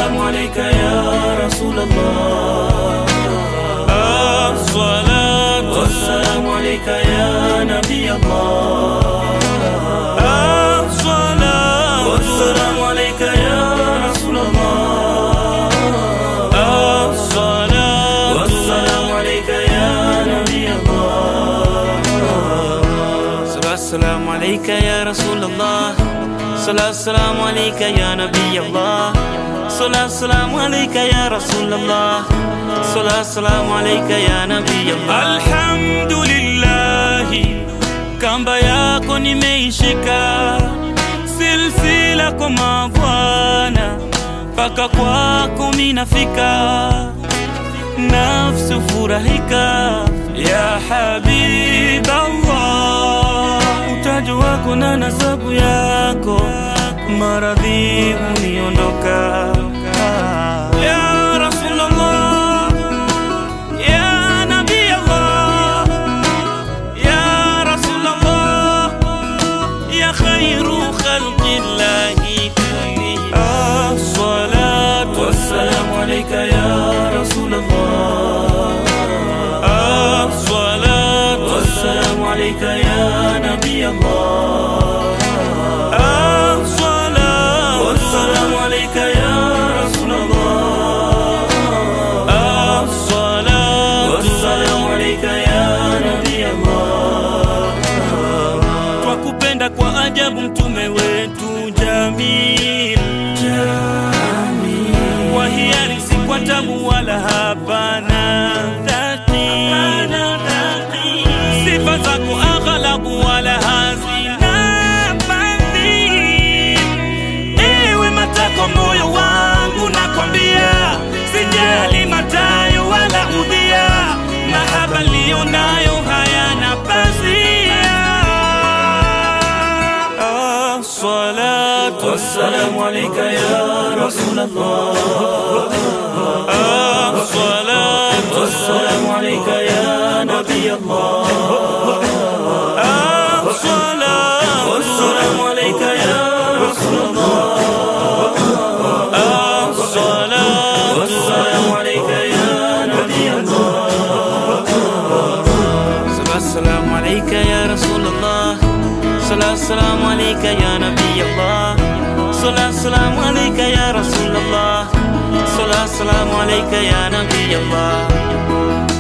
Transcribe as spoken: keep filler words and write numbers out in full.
والسلام عليك يا رسول الله. الصلاة والسلام عليك يا نبي الله. الصلاة والسلام عليك يا رسول الله. الصلاة والسلام عليك يا نبي الله. السلام عليك يا رسول الله. صلاة السلام عليك يا نبي الله. صلاة السلام عليك يا رسول الله. صلاة السلام عليك يا نبي الله. Alhamdulillah, kamba yako nimeishika, silsila kwa mabwana, paka kwako minafika, nafsi furahika ya habib Allah. Utajo wako na nasabu yako, maradhi uniondoka. Ya Rasulullah, ya Nabi Allah, ya Rasulullah, ya khairu khalqillahi kullihim. As-salatu wassalamu alayka ya Rasulullah. As-salatu wassalamu alayka ya Nabi Allah. As-salatu wassalamu alayka ya Rasulullah. As-salatu wassalamu alayka ya Nabi Allah. Twakupenda kwa ajabu mtume wetu jamil, jamil, wa hiari si kwa tabu wala hapana dhati, sifa zako aghlabu wala hazina bandhi. Ewe matako moyo wangu nakwambia, sijali matayo wala udhia, mahaba lionayo hayana pazia. As-salatu wassalamu alayka ya Rasulullah. As-salatu wassalamu alayka ya Nabi Allah. As-salatu wassalamu alayka ya Rasulullah. As-salatu wassalamu alayka ya Nabi Allah. As-salamu alayka ya Rasulullah. As-salamu alayka ya Nabi Allah. As-salamu alayka ya Rasulullah. As-salamu alayka ya Nabi Allah.